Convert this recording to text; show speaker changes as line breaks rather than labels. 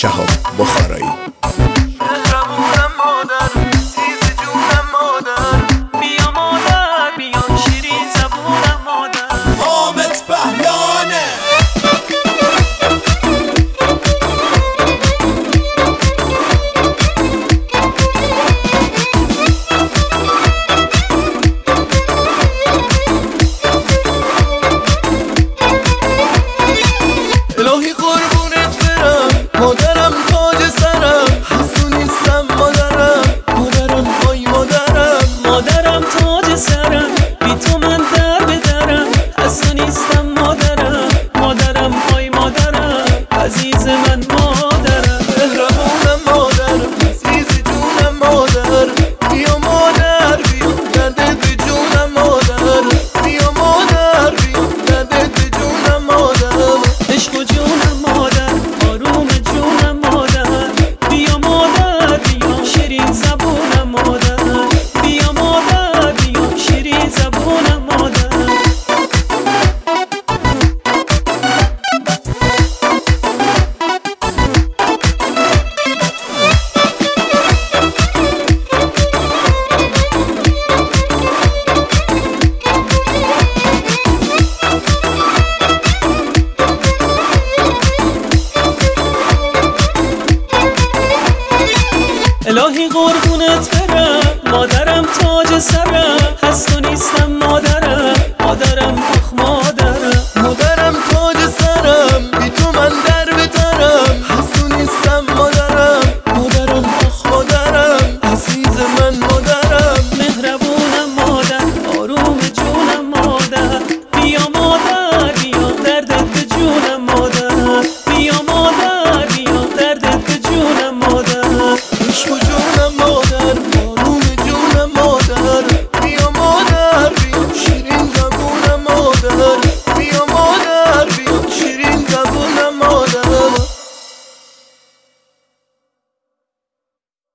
شهاب بخارایی.
مهربونم مادر، عزیز جونم مادر، بیا مادر بیا شیرین زبونم مادر.
حامد بهلانه
الهی قربونت برم مادرم، تاج سرم، حسو نیستم مادرم، مادرم وای مادرم، مادرم تاج سرم، بی تو من در بدرم، حسو نیستم مادرم، مادرم وای مادرم، عزیز من مادرم. مهربونم مادر، عزیز جونم مادر، بیا مادر بیا دردت به جونم مادر، بیا مادر بیا دردت به جونم مادر. عشق و جونم مادر، آروم جونم مادر، بیا مادر بیا شیرین زبونم مادر، بیا مادر بیا شیرین زبونم مادر. الهی قربونت برم مادرم، تاج سرم، حسو نیستم مادرم، مادرم آخ مادرم، مادرم تاج سرم، بی تو من در بترم، حسو نیستم مادرم، مادرم آخ مادرم، عزیز من مادرم. مهربونم مادر، آروم جونم مادر، بیا مادر بیا دردت به جونم مادر، بیا مادر